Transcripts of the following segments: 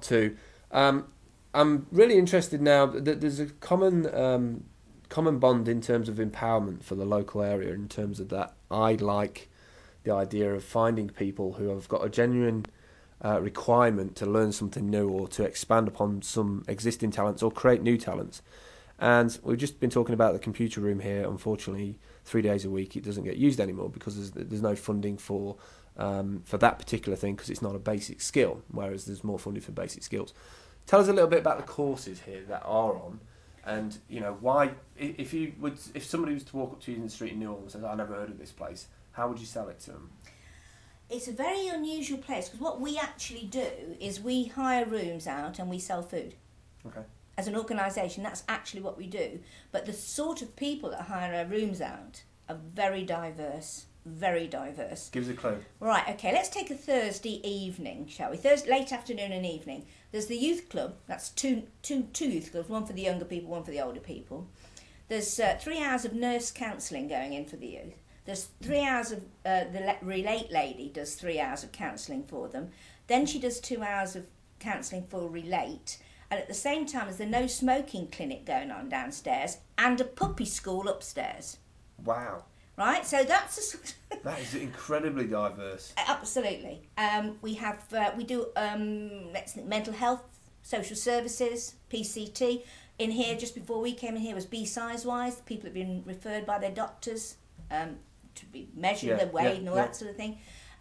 too. I'm really interested now that there's a common bond in terms of empowerment for the local area. In terms of that, I like the idea of finding people who have got a genuine requirement to learn something new or to expand upon some existing talents or create new talents. And we've just been talking about the computer room here. Unfortunately, 3 days a week it doesn't get used anymore because there's no funding for that particular thing because it's not a basic skill, whereas there's more funding for basic skills. Tell us a little bit about the courses here that are on, and why. If somebody was to walk up to you in the street in New Orleans and says, "I never heard of this place," how would you sell it to them? It's a very unusual place because what we actually do is we hire rooms out and we sell food. Okay. As an organisation, that's actually what we do. But the sort of people that hire our rooms out are very diverse. Very diverse. Give us a clue. Right, okay, let's take a Thursday evening, shall we? Thursday, late afternoon and evening. There's the youth club. That's two youth clubs, one for the younger people, one for the older people. There's 3 hours of nurse counselling going in for the youth. There's 3 hours of, the Relate lady does 3 hours of counselling for them. Then she does 2 hours of counselling for Relate. And at the same time, there's a no smoking clinic going on downstairs and a puppy school upstairs. Wow. Right, so that's a sort of that is incredibly diverse. Absolutely. We do let's think, mental health, social services, PCT. In here, just before we came in here, was B-Size-wise. People have been referred by their doctors to be measured, their weight and all that sort of thing.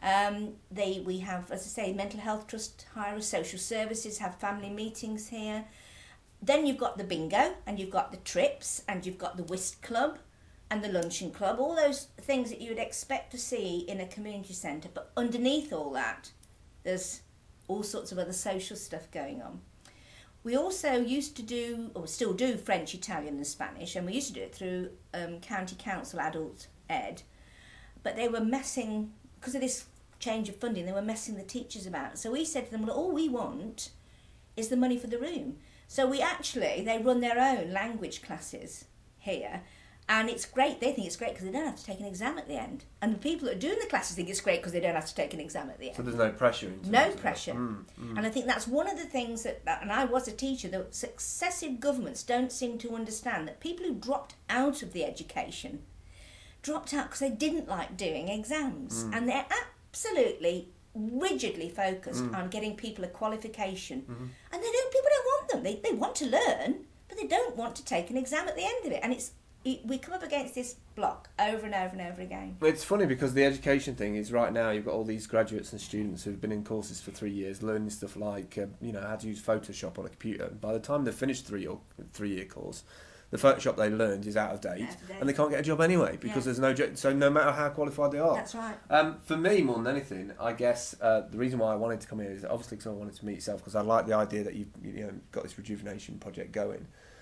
We have, as I say, mental health trust hire, social services, have family meetings here. Then you've got the bingo, and you've got the trips, and you've got the whist club, and the luncheon club, all those things that you would expect to see in a community centre. But underneath all that, there's all sorts of other social stuff going on. We also used to do, or still do, French, Italian and Spanish, and we used to do it through County Council Adult Ed. But they were messing, because of this change of funding, they were messing the teachers about. So we said to them, well, all we want is the money for the room. So they run their own language classes here. And it's great. They think it's great because they don't have to take an exam at the end. And the people that are doing the classes think it's great because they don't have to take an exam at the end. So there's no pressure. No pressure. And I think that's one of the things and I was a teacher, that successive governments don't seem to understand that people who dropped out of the education dropped out because they didn't like doing exams. And they're absolutely rigidly focused on getting people a qualification. And people don't want them. They want to learn, but they don't want to take an exam at the end of it. And we come up against this block over and over and over again. It's funny because the education thing is right now you've got all these graduates and students who've been in courses for 3 years learning stuff like how to use Photoshop on a computer. And by the time they've finished 3-year course, the Photoshop they learned is out of date and they can't get a job anyway because there's no job. So no matter how qualified they are. That's right. For me, more than anything, I guess the reason why I wanted to come here is obviously because I wanted to meet yourself because I like the idea that you've got this rejuvenation project going.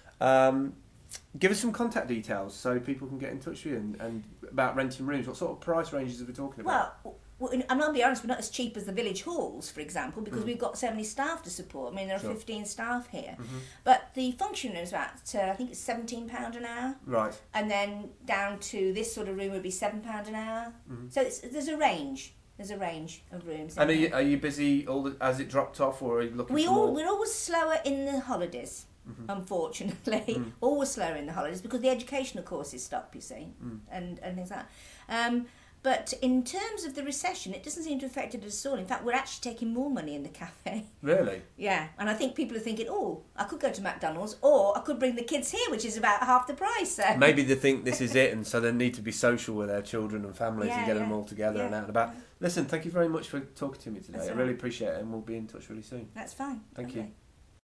Give us some contact details so people can get in touch with you and about renting rooms. What sort of price ranges are we talking about? Well, I'm going to be honest, we're not as cheap as the village halls, for example, because we've got so many staff to support. I mean, there are 15 staff here. But the function room is about, I think it's £17 an hour. Right. And then down to this sort of room would be £7 an hour. So there's a range. There's a range of rooms. And are you busy as it dropped off, or are you looking for more? We're always slower in the holidays. Unfortunately, always slower in the holidays because the educational courses stop, you see, and things like that. But in terms of the recession, it doesn't seem to have affected us at all. In fact, we're actually taking more money in the cafe. Really? Yeah, and I think people are thinking, I could go to McDonald's or I could bring the kids here, which is about half the price. So. Maybe they think this is it, and so they need to be social with their children and families and get them all together and out and about. Listen, thank you very much for talking to me today. I really appreciate it, and we'll be in touch really soon. That's fine. Thank you.